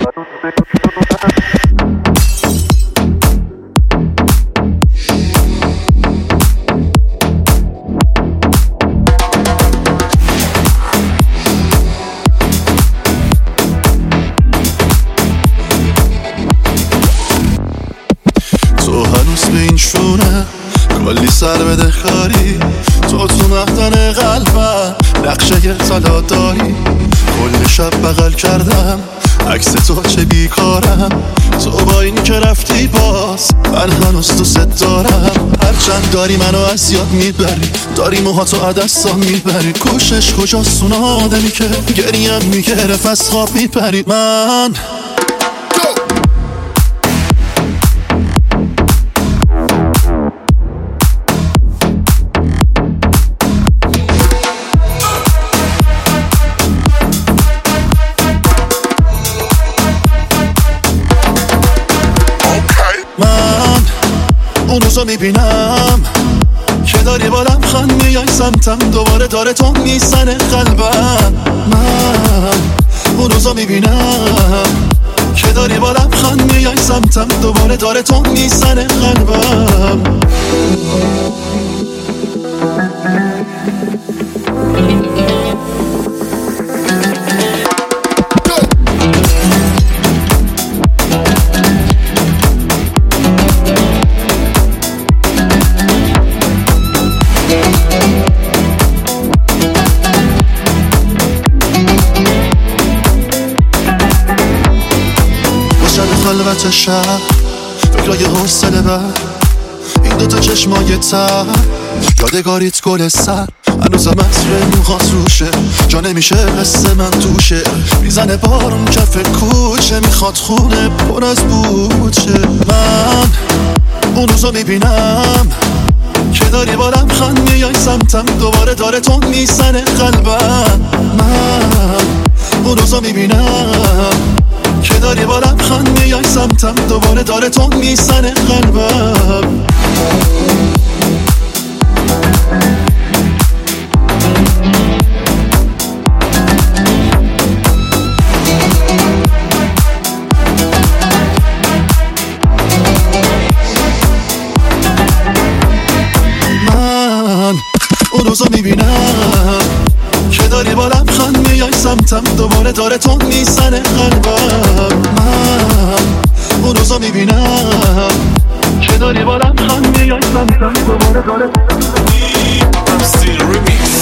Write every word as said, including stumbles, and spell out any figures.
تو هنوز به این شونه کلی سر بده خاری، تو تو مختن قلبم نقشه طلا داری. کل شب بغل کردم عکس تو چه بیکارم، تو با این که رفتی باز من هنوز دوست دارم. هرچند داری منو از یاد میبری، داری موهاتو عدستا میبری، کوشش کجاست اون آدمی که گریم میگرف از خواب میپری. من اون روزو میبینم که داری با لبخند میای سمتم، دوباره داره تو میزنه قلبم. من اون روزو میبینم که داری با لبخند میای سمتم، دوباره داره تو میزنه قلبم. خلوت شب فکرای حوصله بر این دوتا چشمای تر، یادگاریت گل سر هنوزم عطر موهات روشه، جا نمیشه حس من توشه. میزنه بارون کف کوچه، میخواد خونه پر از بوچه. من اون روزو میبینم که داری با لبخند میای سمتم، دوباره داره تو میزنه قلبم. من اون روزو میبینم که داری با لبخند میای سمتم، دوباره داره تو میزنه قلبم. من اون روزو میبینم که داری با لبخند میای سمتم، دوباره داره تو میزنه قلبم. من اون روزا میبینم که داری با لبخند میای سمتم، دوباره داره. I'm still remix.